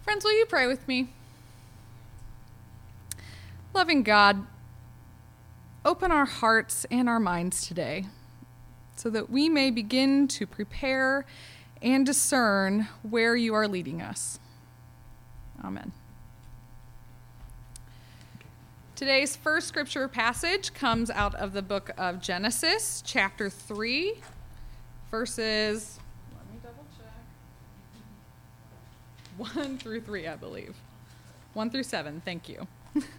Friends, will you pray with me? Loving God, open our hearts and our minds today so that we may begin to prepare and discern where you are leading us. Amen. Today's first scripture passage comes out of the book of Genesis, chapter 3, verses, let me double check, 1 through 3, I believe. 1 through 7, thank you.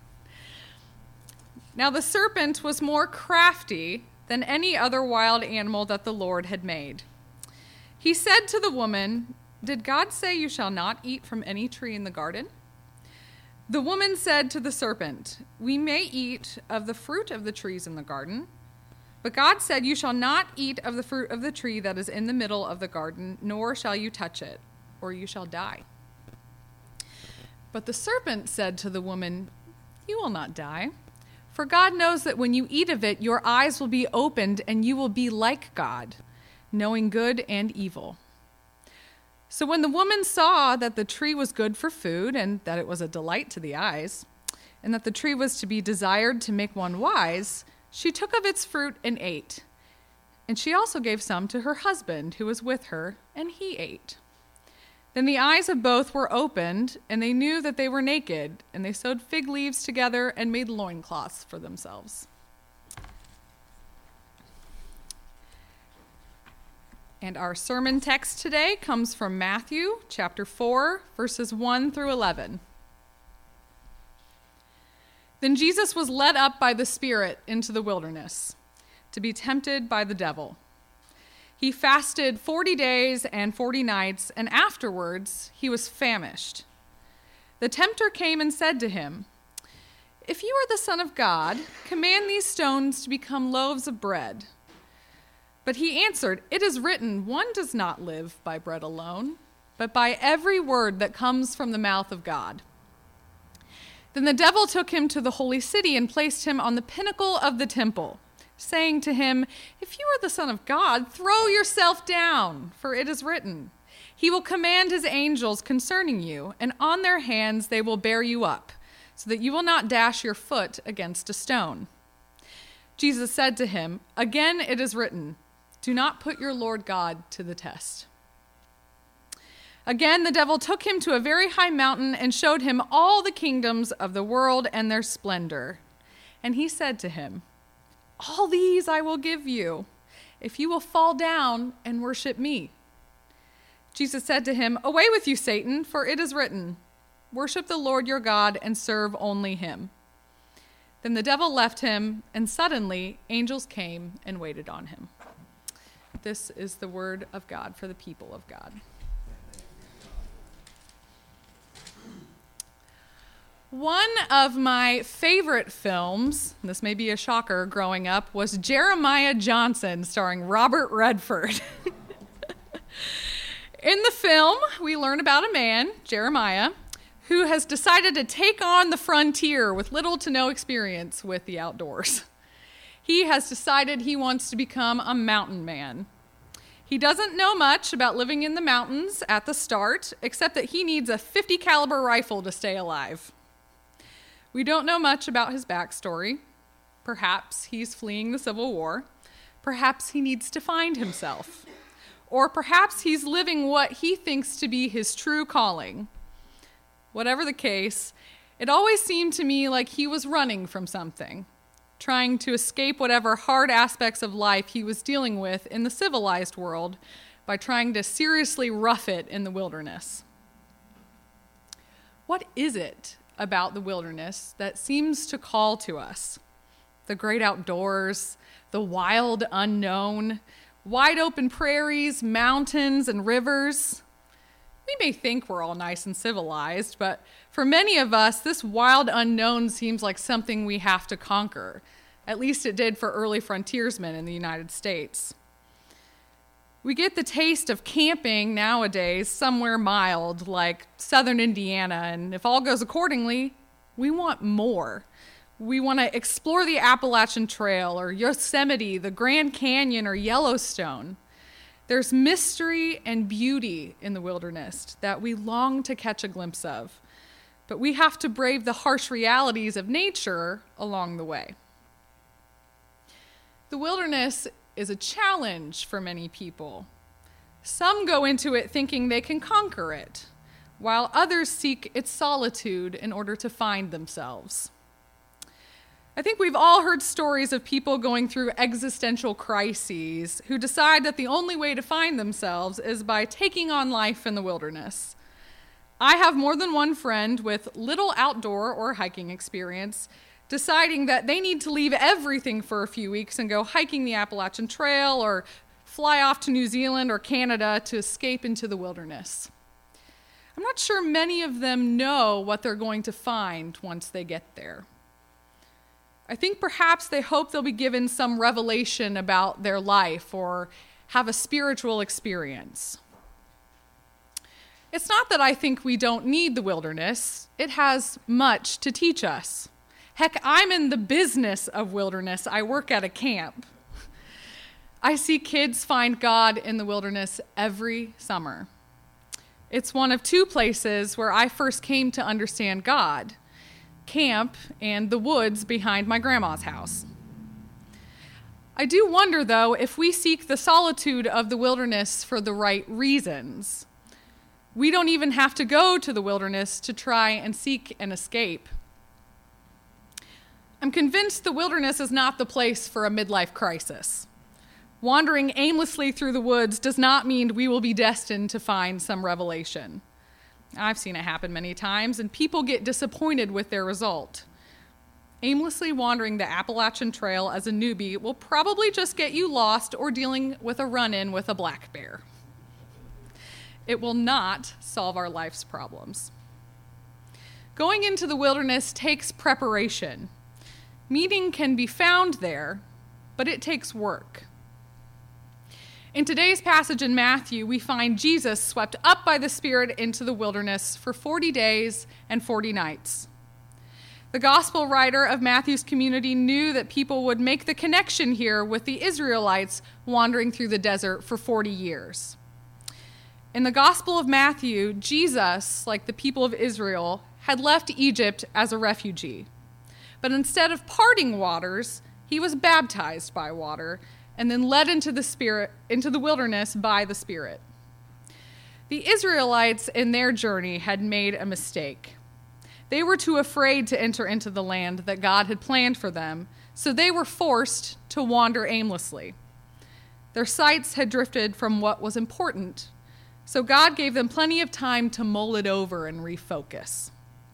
Now the serpent was more crafty than any other wild animal that the Lord had made. He said to the woman, "Did God say you shall not eat from any tree in the garden?" The woman said to the serpent, "We may eat of the fruit of the trees in the garden, but God said you shall not eat of the fruit of the tree that is in the middle of the garden, nor shall you touch it, or you shall die." But the serpent said to the woman, "You will not die, for God knows that when you eat of it, your eyes will be opened and you will be like God, knowing good and evil." So when the woman saw that the tree was good for food and that it was a delight to the eyes, and that the tree was to be desired to make one wise, she took of its fruit and ate. And she also gave some to her husband who was with her, and he ate. Then the eyes of both were opened, and they knew that they were naked, and they sewed fig leaves together and made loincloths for themselves. And our sermon text today comes from Matthew chapter 4, verses 1 through 11. Then Jesus was led up by the Spirit into the wilderness to be tempted by the devil. He fasted 40 days and 40 nights, and afterwards he was famished. The tempter came and said to him, "If you are the Son of God, command these stones to become loaves of bread." But he answered, "It is written, one does not live by bread alone, but by every word that comes from the mouth of God." Then the devil took him to the holy city and placed him on the pinnacle of the temple, saying to him, "If you are the Son of God, throw yourself down, for it is written, He will command His angels concerning you, and on their hands they will bear you up, so that you will not dash your foot against a stone." Jesus said to him, "Again it is written, do not put your Lord God to the test." Again, the devil took him to a very high mountain and showed him all the kingdoms of the world and their splendor. And he said to him, "All these I will give you, if you will fall down and worship me." Jesus said to him, "Away with you, Satan, for it is written, worship the Lord your God and serve only him." Then the devil left him, and suddenly angels came and waited on him. This is the word of God for the people of God. One of my favorite films, this may be a shocker growing up, was Jeremiah Johnson, starring Robert Redford. In the film, we learn about a man, Jeremiah, who has decided to take on the frontier with little to no experience with the outdoors. He has decided he wants to become a mountain man. He doesn't know much about living in the mountains at the start, except that he needs a .50 caliber rifle to stay alive. We don't know much about his backstory. Perhaps he's fleeing the Civil War. Perhaps he needs to find himself. Or perhaps he's living what he thinks to be his true calling. Whatever the case, it always seemed to me like he was running from something, trying to escape whatever hard aspects of life he was dealing with in the civilized world by trying to seriously rough it in the wilderness. What is it about the wilderness that seems to call to us? The great outdoors, the wild unknown, wide open prairies, mountains, and rivers. We may think we're all nice and civilized, but for many of us, this wild unknown seems like something we have to conquer. At least it did for early frontiersmen in the United States. We get the taste of camping nowadays somewhere mild, like southern Indiana, and if all goes accordingly, we want more. We want to explore the Appalachian Trail or Yosemite, the Grand Canyon, or Yellowstone. There's mystery and beauty in the wilderness that we long to catch a glimpse of, but we have to brave the harsh realities of nature along the way. The wilderness is a challenge for many people. Some go into it thinking they can conquer it, while others seek its solitude in order to find themselves. I think we've all heard stories of people going through existential crises who decide that the only way to find themselves is by taking on life in the wilderness. I have more than one friend with little outdoor or hiking experience deciding that they need to leave everything for a few weeks and go hiking the Appalachian Trail or fly off to New Zealand or Canada to escape into the wilderness. I'm not sure many of them know what they're going to find once they get there. I think perhaps they hope they'll be given some revelation about their life or have a spiritual experience. It's not that I think we don't need the wilderness. It has much to teach us. Heck, I'm in the business of wilderness. I work at a camp. I see kids find God in the wilderness every summer. It's one of two places where I first came to understand God: camp and the woods behind my grandma's house. I do wonder, though, if we seek the solitude of the wilderness for the right reasons. We don't even have to go to the wilderness to try and seek an escape. I'm convinced the wilderness is not the place for a midlife crisis. Wandering aimlessly through the woods does not mean we will be destined to find some revelation. I've seen it happen many times, and people get disappointed with their result. Aimlessly wandering the Appalachian Trail as a newbie will probably just get you lost or dealing with a run-in with a black bear. It will not solve our life's problems. Going into the wilderness takes preparation. Meaning can be found there, but it takes work. In today's passage in Matthew, we find Jesus swept up by the Spirit into the wilderness for 40 days and 40 nights. The gospel writer of Matthew's community knew that people would make the connection here with the Israelites wandering through the desert for 40 years. In the Gospel of Matthew, Jesus, like the people of Israel, had left Egypt as a refugee. But instead of parting waters, he was baptized by water and then led into the wilderness by the Spirit. The Israelites in their journey had made a mistake. They were too afraid to enter into the land that God had planned for them, so they were forced to wander aimlessly. Their sights had drifted from what was important, so God gave them plenty of time to mull it over and refocus.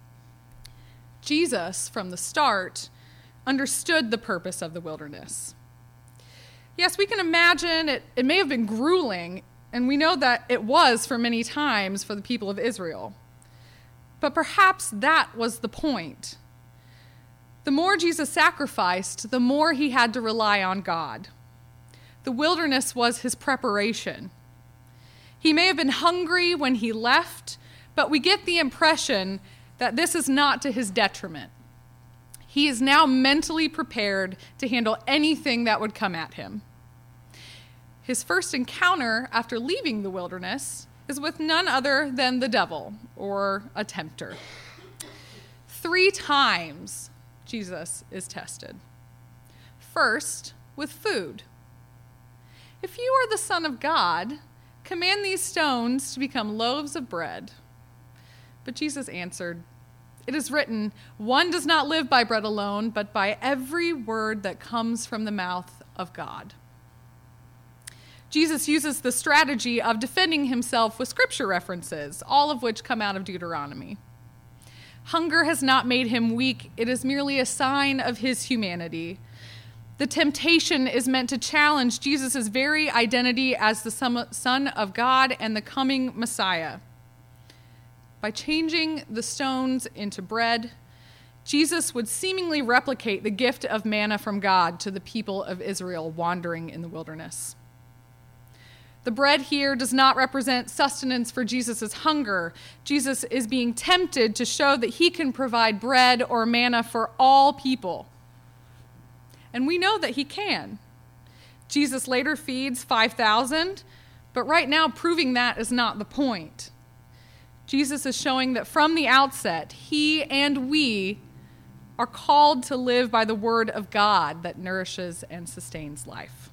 Jesus, from the start, understood the purpose of the wilderness. Yes, we can imagine it may have been grueling, and we know that it was for many times for the people of Israel. But perhaps that was the point. The more Jesus sacrificed, the more he had to rely on God. The wilderness was his preparation. He may have been hungry when he left, but we get the impression that this is not to his detriment. He is now mentally prepared to handle anything that would come at him. His first encounter after leaving the wilderness is with none other than the devil, or a tempter. 3 times Jesus is tested. First, with food. If you are the Son of God, command these stones to become loaves of bread. But Jesus answered, "It is written, one does not live by bread alone, but by every word that comes from the mouth of God." Jesus uses the strategy of defending himself with scripture references, all of which come out of Deuteronomy. Hunger has not made him weak. It is merely a sign of his humanity. The temptation is meant to challenge Jesus' very identity as the Son of God and the coming Messiah. By changing the stones into bread, Jesus would seemingly replicate the gift of manna from God to the people of Israel wandering in the wilderness. The bread here does not represent sustenance for Jesus' hunger. Jesus is being tempted to show that he can provide bread or manna for all people. And we know that he can. Jesus later feeds 5,000, But right now, proving that is not the point. Jesus is showing that from the outset, he and we are called to live by the word of God that nourishes and sustains life.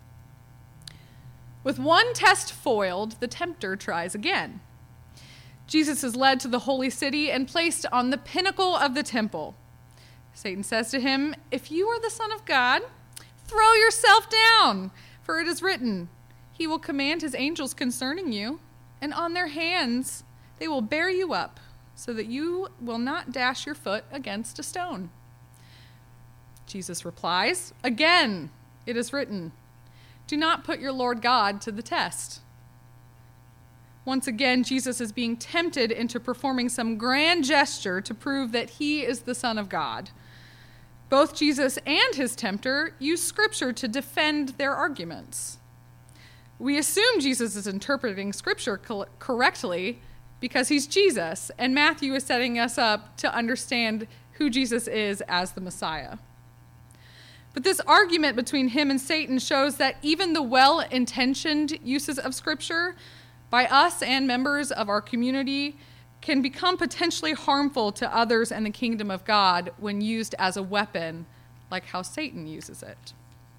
With one test foiled, the tempter tries again. Jesus is led to the holy city and placed on the pinnacle of the temple. Satan says to him, "If you are the Son of God, throw yourself down, for it is written, he will command his angels concerning you, and on their hands they will bear you up, so that you will not dash your foot against a stone." Jesus replies, "Again, it is written, do not put your Lord God to the test." Once again, Jesus is being tempted into performing some grand gesture to prove that he is the Son of God. Both Jesus and his tempter use Scripture to defend their arguments. We assume Jesus is interpreting Scripture correctly because he's Jesus, and Matthew is setting us up to understand who Jesus is as the Messiah. But this argument between him and Satan shows that even the well-intentioned uses of Scripture by us and members of our community can become potentially harmful to others and the kingdom of God when used as a weapon, like how Satan uses it.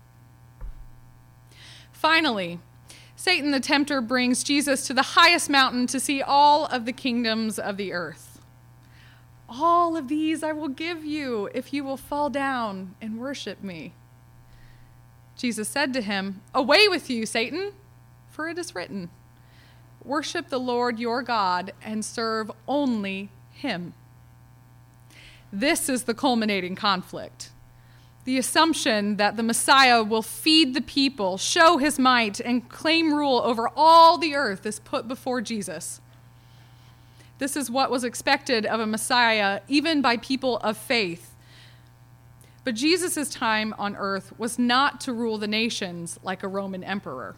Finally, Satan the tempter brings Jesus to the highest mountain to see all of the kingdoms of the earth. "All of these I will give you if you will fall down and worship me." Jesus said to him, "Away with you, Satan, for it is written, worship the Lord your God and serve only him." This is the culminating conflict. The assumption that the Messiah will feed the people, show his might, and claim rule over all the earth is put before Jesus. This is what was expected of a Messiah, even by people of faith. But Jesus' time on earth was not to rule the nations like a Roman emperor.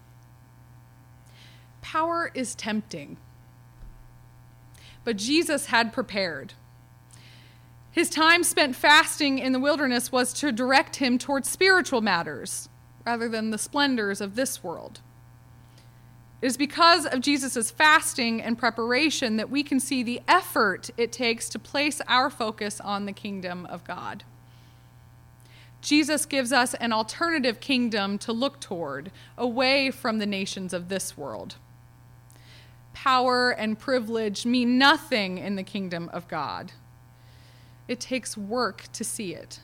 Power is tempting, but Jesus had prepared. His time spent fasting in the wilderness was to direct him towards spiritual matters rather than the splendors of this world. It is because of Jesus' fasting and preparation that we can see the effort it takes to place our focus on the kingdom of God. Jesus gives us an alternative kingdom to look toward, away from the nations of this world. Power and privilege mean nothing in the kingdom of God. It takes work to see it.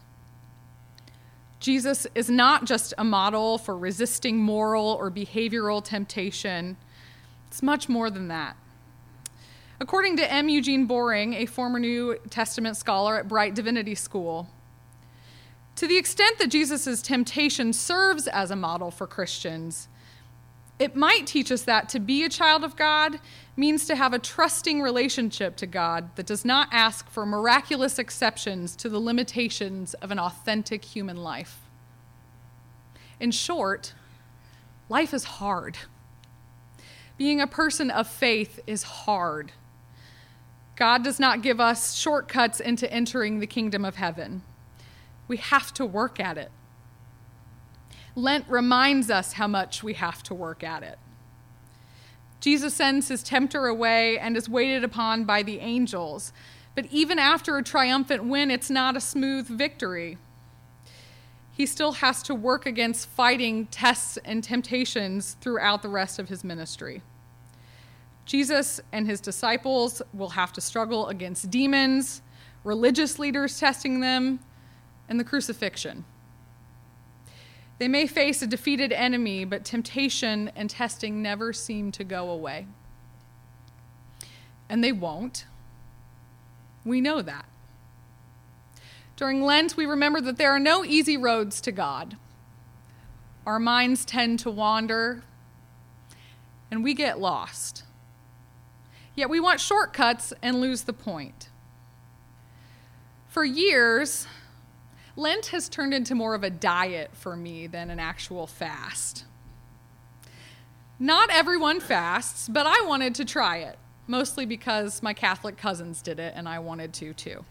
Jesus is not just a model for resisting moral or behavioral temptation. It's much more than that. According to M. Eugene Boring, a former New Testament scholar at Bright Divinity School, to the extent that Jesus' temptation serves as a model for Christians, it might teach us that to be a child of God means to have a trusting relationship to God that does not ask for miraculous exceptions to the limitations of an authentic human life. In short, life is hard. Being a person of faith is hard. God does not give us shortcuts into entering the kingdom of heaven. We have to work at it. Lent reminds us how much we have to work at it. Jesus sends his tempter away and is waited upon by the angels. But even after a triumphant win, it's not a smooth victory. He still has to work against fighting tests and temptations throughout the rest of his ministry. Jesus and his disciples will have to struggle against demons, religious leaders testing them, and the crucifixion. They may face a defeated enemy, but temptation and testing never seem to go away. And they won't. We know that. During Lent, we remember that there are no easy roads to God. Our minds tend to wander, and we get lost. Yet we want shortcuts and lose the point. For years, Lent has turned into more of a diet for me than an actual fast. Not everyone fasts, but I wanted to try it, mostly because my Catholic cousins did it and I wanted to too.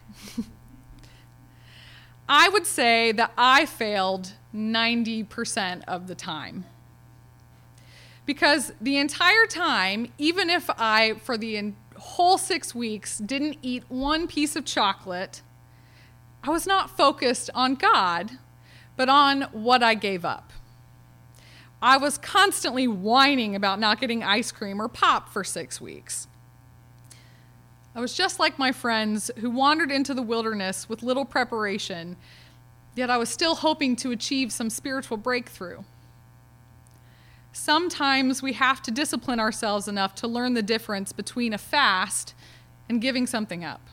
I would say that I failed 90% of the time. Because the entire time, even if I, for the whole 6 weeks, didn't eat one piece of chocolate, I was not focused on God, but on what I gave up. I was constantly whining about not getting ice cream or pop for 6 weeks. I was just like my friends who wandered into the wilderness with little preparation, yet I was still hoping to achieve some spiritual breakthrough. Sometimes we have to discipline ourselves enough to learn the difference between a fast and giving something up.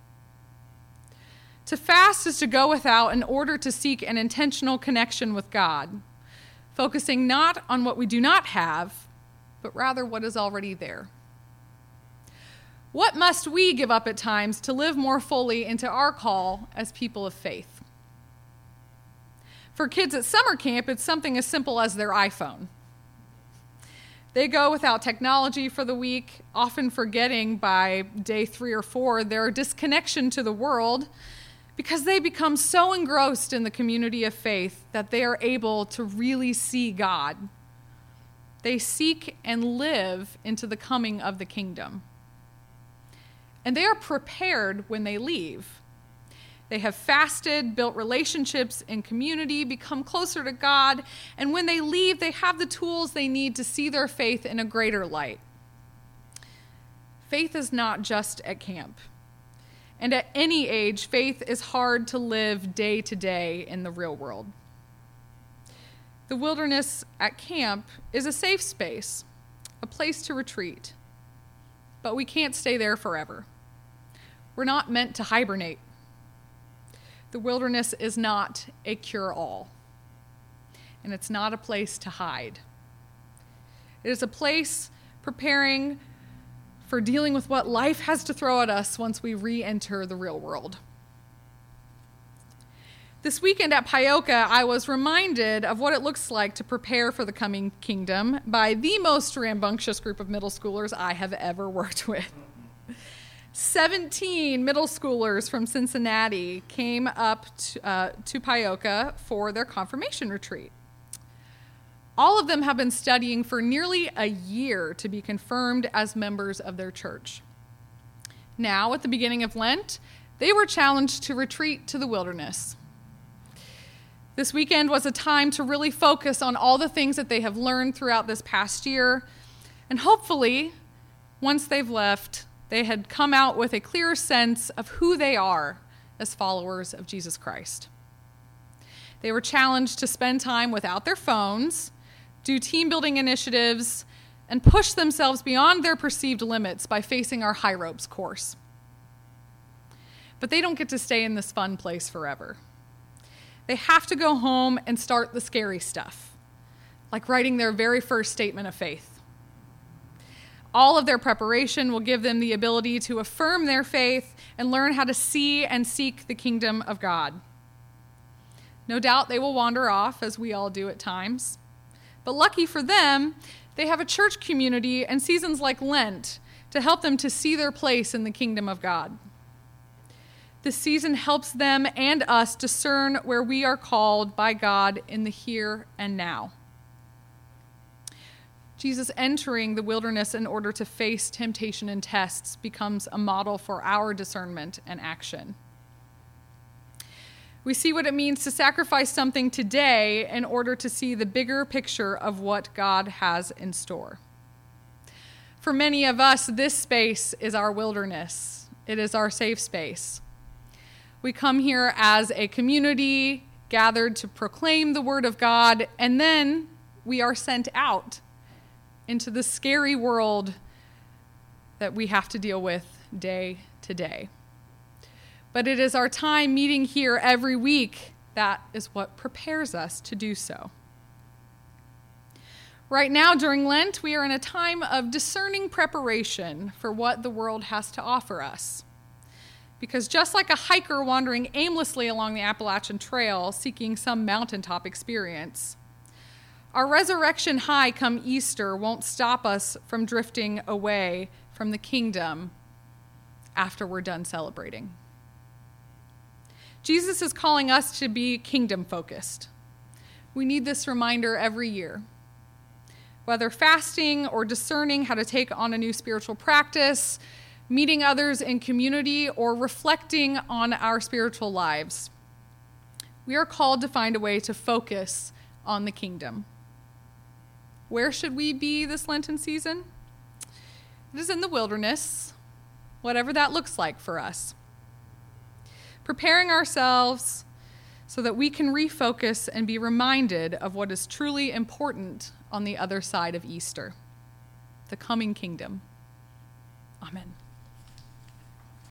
To fast is to go without in order to seek an intentional connection with God, focusing not on what we do not have, but rather what is already there. What must we give up at times to live more fully into our call as people of faith? For kids at summer camp, it's something as simple as their iPhone. They go without technology for the week, often forgetting by day 3 or 4 their disconnection to the world, because they become so engrossed in the community of faith that they are able to really see God. They seek and live into the coming of the kingdom. And they are prepared when they leave. They have fasted, built relationships in community, become closer to God, and when they leave, they have the tools they need to see their faith in a greater light. Faith is not just at camp. And at any age, faith is hard to live day to day in the real world. The wilderness at camp is a safe space, a place to retreat. But we can't stay there forever. We're not meant to hibernate. The wilderness is not a cure-all, and it's not a place to hide. It is a place preparing for dealing with what life has to throw at us once we re-enter the real world. This weekend at Pioka, I was reminded of what it looks like to prepare for the coming kingdom by the most rambunctious group of middle schoolers I have ever worked with. 17 middle schoolers from Cincinnati came up to Pioka for their confirmation retreat. All of them have been studying for nearly a year to be confirmed as members of their church. Now, at the beginning of Lent, they were challenged to retreat to the wilderness. This weekend was a time to really focus on all the things that they have learned throughout this past year, and hopefully, once they've left, they had come out with a clearer sense of who they are as followers of Jesus Christ. They were challenged to spend time without their phones, do team building initiatives, and push themselves beyond their perceived limits by facing our High Ropes course. But they don't get to stay in this fun place forever. They have to go home and start the scary stuff, like writing their very first statement of faith. All of their preparation will give them the ability to affirm their faith and learn how to see and seek the kingdom of God. No doubt they will wander off, as we all do at times. But lucky for them, they have a church community and seasons like Lent to help them to see their place in the kingdom of God. This season helps them and us discern where we are called by God in the here and now. Jesus entering the wilderness in order to face temptation and tests becomes a model for our discernment and action. We see what it means to sacrifice something today in order to see the bigger picture of what God has in store. For many of us, this space is our wilderness. It is our safe space. We come here as a community gathered to proclaim the word of God, and then we are sent out into the scary world that we have to deal with day to day. But it is our time meeting here every week that is what prepares us to do so. Right now, during Lent, we are in a time of discerning preparation for what the world has to offer us. Because just like a hiker wandering aimlessly along the Appalachian Trail seeking some mountaintop experience, our resurrection high come Easter won't stop us from drifting away from the kingdom after we're done celebrating. Jesus is calling us to be kingdom-focused. We need this reminder every year. whether fasting or discerning how to take on a new spiritual practice, meeting others in community, or reflecting on our spiritual lives. We are called to find a way to focus on the kingdom. Where should we be this Lenten season? It is in the wilderness, whatever that looks like for us. Preparing ourselves so that we can refocus and be reminded of what is truly important on the other side of Easter, the coming kingdom. Amen.